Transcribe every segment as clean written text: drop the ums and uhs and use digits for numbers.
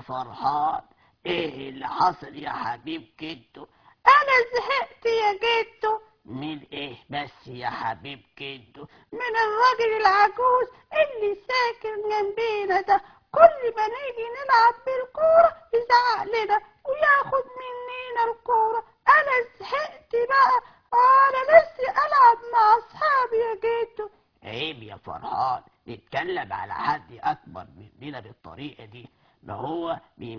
فرحان، ايه اللي حصل يا حبيب جدو؟ انا زهقت يا جدو. من ايه بس يا حبيب جدو؟ من الراجل العجوز اللي ساكن جنبينا ده، كل ما نيجي نلعب بالكورة يزعق لنا وياخد مننا الكورة. انا زهقت بقى، انا نفسي العب مع اصحابي يا جدو. عيب يا فرحان نتكلم على حد اكبر مننا بالطريقة دي. ما هو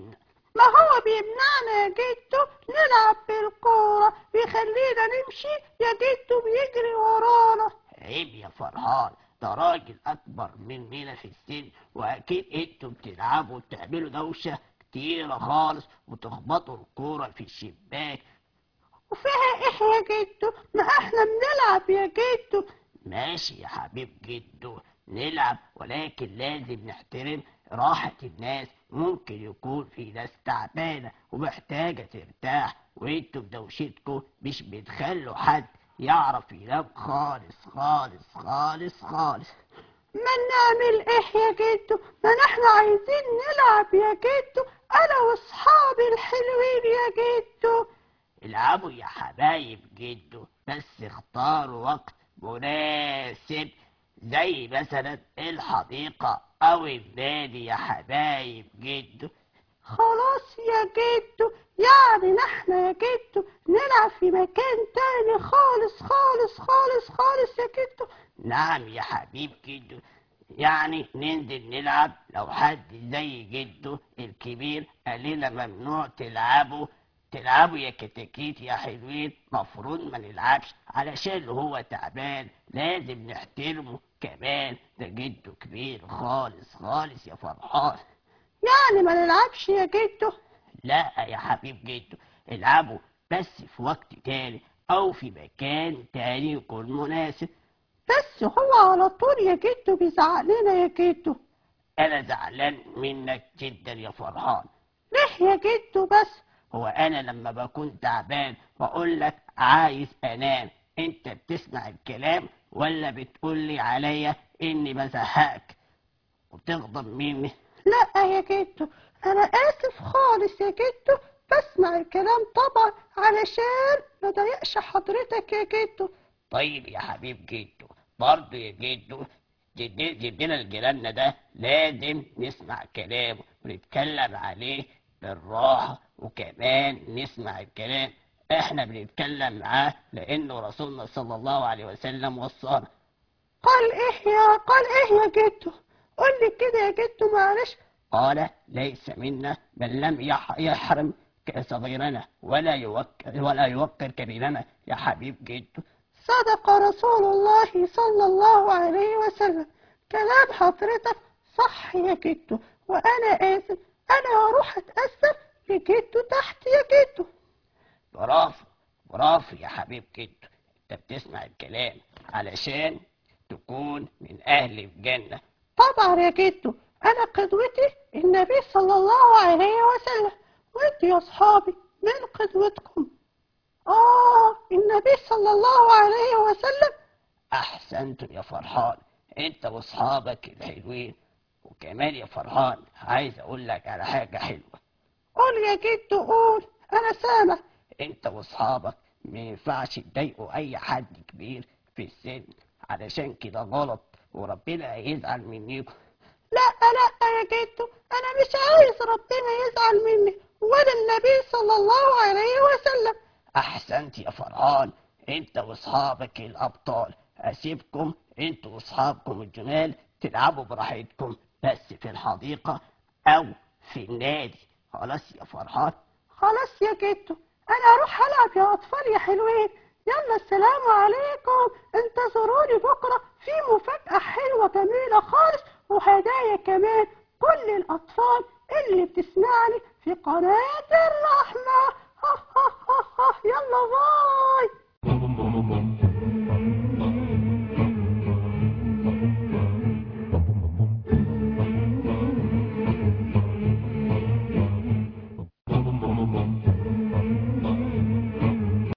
بيمنعنا يا جدو نلعب بالكورة، بيخلينا نمشي يا جدو، بيجري ورانا. عيب يا فرحان، ده راجل اكبر مننا في السن، واكيد انتوا بتلعبوا وبتعملوا دوشة كتيرة خالص وتخبطوا الكورة في الشباك. وفيها ايه يا جدو؟ ما احنا بنلعب يا جدو. ماشي يا حبيب جدو نلعب، ولكن لازم نحترم راحة الناس. ممكن يكون في ناس تعبانة ومحتاجة ترتاح، وانتوا بدوشتكم مش بتخلوا حد يعرف ينام خالص خالص خالص خالص. ما نعمل ايه يا جدو؟ ما نحن عايزين نلعب يا جدو، انا واصحابي الحلوين يا جدو. العبوا يا حبايب جدو، بس اختاروا وقت مناسب زي مثلا الحديقة او النادي يا حبايب جدو. خلاص يا جدو، يعني نحن يا جدو نلعب في مكان تاني خالص خالص خالص خالص يا جدو. نعم يا حبيب جدو، يعني ننزل نلعب. لو حد زي جدو الكبير قال لنا ممنوع تلعبوا يا كتاكيت يا حلوين، مفروض ما نلعبش علشان هو تعبان، لازم نحترمه كمان، ده جدو كبير خالص خالص يا فرحان. يعني ما نلعبش يا جدو؟ لا يا حبيب جدو، العبوا بس في وقت تاني او في مكان تاني يكون مناسب. بس هو على طول يا جدو بيزعق لنا يا جدو. انا زعلان منك جدا يا فرحان. ليه يا جدو بس؟ هو انا لما بكون تعبان بقول لك عايز انام، انت بتسمع الكلام ولا بتقولي عليا اني بزهقك وتغضب مني؟ لا يا جدو، انا اسف خالص يا جدو، بسمع الكلام طبعا علشان ما ضايقش حضرتك يا جدو. طيب يا حبيب جدو، برضه يا جدو جدنا الجيراننا ده لازم نسمع كلامه ونتكلم عليه بالراحة، وكمان نسمع الكلام احنا بنتكلم معاه لانه رسولنا صلى الله عليه وسلم وصانا. قال ايه يا جدو؟ قول لي كده يا جدو معلش. قال ليس منا من لم يحرم صغيرنا ولا يوقر كبيرنا يا حبيب جدو. صدق رسول الله صلى الله عليه وسلم، كلام حضرتك صح يا جدو، وانا اسف، انا هروح اتأسف لجدو تحت يا جدو. برافو برافو يا حبيب جدو، انت بتسمع الكلام علشان تكون من اهل الجنة. طبعا يا جدو، انا قدوتي النبي صلى الله عليه وسلم، وانتوا يا اصحابي من قدوتكم؟ النبي صلى الله عليه وسلم. احسنتم يا فرحان، انت واصحابك الحلوين. وكمان يا فرحان عايز اقول لك على حاجة حلوة. قول يا جدو قول، انا سامع. انت واصحابك ما ينفعش تضايقوا اي حد كبير في السن، علشان كده غلط وربنا هيزعل منكم. لا يا جدو، انا مش عايز ربنا يزعل مني ولا النبي صلى الله عليه وسلم. احسنت يا فرحان، انت واصحابك الابطال. اسيبكم انتوا واصحابكم الجمال تلعبوا براحتكم، بس في الحديقة او في النادي. خلاص يا فرحان؟ خلاص يا جدو، انا اروح العب يا اطفال يا حلوين. يلا السلام عليكم، انتظروني بكره في مفاجأة حلوة جميلة خالص وهدايا كمان. كل الاطفال اللي بتسمعني في قناة الرحمة